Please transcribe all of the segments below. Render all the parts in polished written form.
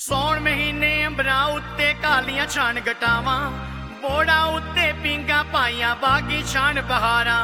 सौण महीने अंबरा उत्ते कालियां छान गटावां, बोड़ा उत्ते पींगा पाइयां बागी छान बहारां।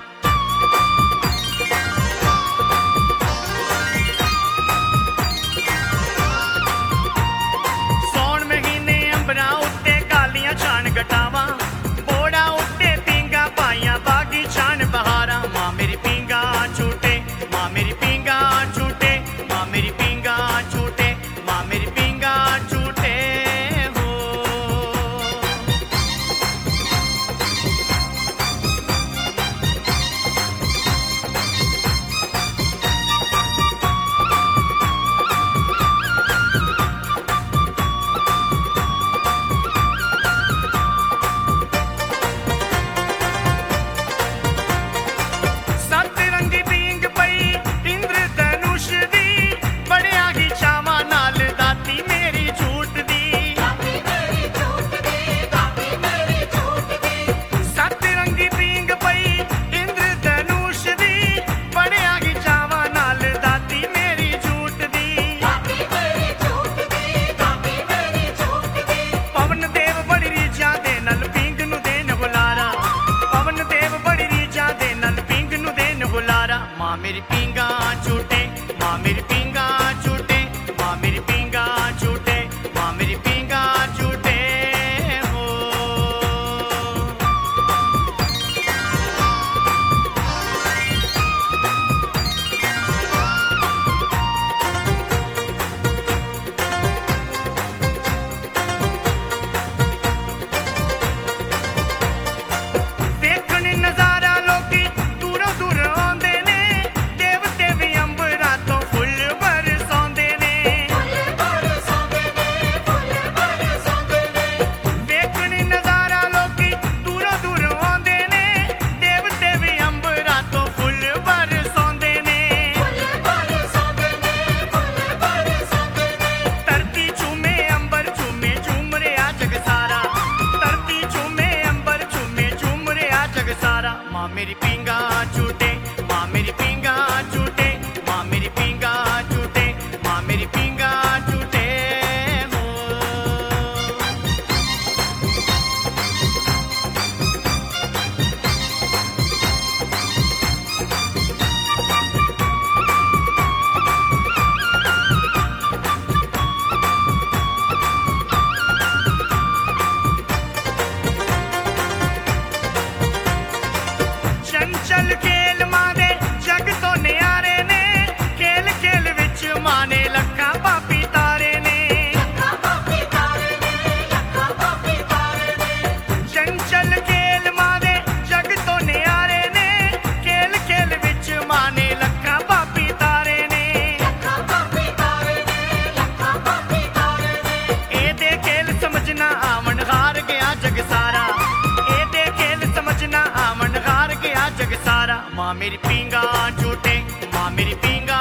सौण महीने अंबरा उत्ते कालियां छान गटावां, बोड़ा उत्ते पींगा पाइयां बागी छान बहारां। मां मेरी पींगा छूटे, मां मेरी पींगा छूटे, मां मेरी पींगा छूटे, मां मेरी पींगा छूटे हो। सत रंगी पींग पई इंद्र धनुष दी, बड़िया ही चावां नाल दाती मेरी झूठ दी। सत रंगी पींग पई इंद्र धनुष दी, बड़िया ही चावां नाल दाती मेरी झूठ दी। पवन देव बड़ी रीझां दे नल पींग नूं देन हुलारा, पवन देव बड़ी रीझां दे नल पींग नूं देन हुलारा। मां मेरी पींगा झूटे, मां मेरी पींगा झूटे, मां मेरी पींगा झूटे, मां मेरी पींगा झूटे हो। देखण नजारा लोकी दूरों दूर आउंदे ने, देवते भी अंबरां तों फुੱਲ बरसाउंदे ने। देखण नजारा लोकी दूरों दूर आउंदे ने, देवते भी अंबरां तों फुੱਲ बरसाउंदे ने। धरती झूमे अंबर झूमे झूम रिहा जग सारा, धरती झूमे अंबर झूमे झूम रिहा जग सारा। मां मेरी पींगा झूटे, मां मेरी पींगा झूटे, मां मेरी पींगा झूटे, मां मेरी पींगा झूटे हो। चंचल खेल मां दे जग तो न्यारे ने, खेल खेल विच मां ने लखां पापी तारे ने। चंचल खेल मां दे जग तो न्यारे ने, खेल खेल विच मां ने लखां पापी तारे ने। एदे खेल समझना आवन हार गया जग सारा, एदे खेल समझना आवन हार गया जग सारा। मां मेरी पींगा झूटे, मां मेरी पींगा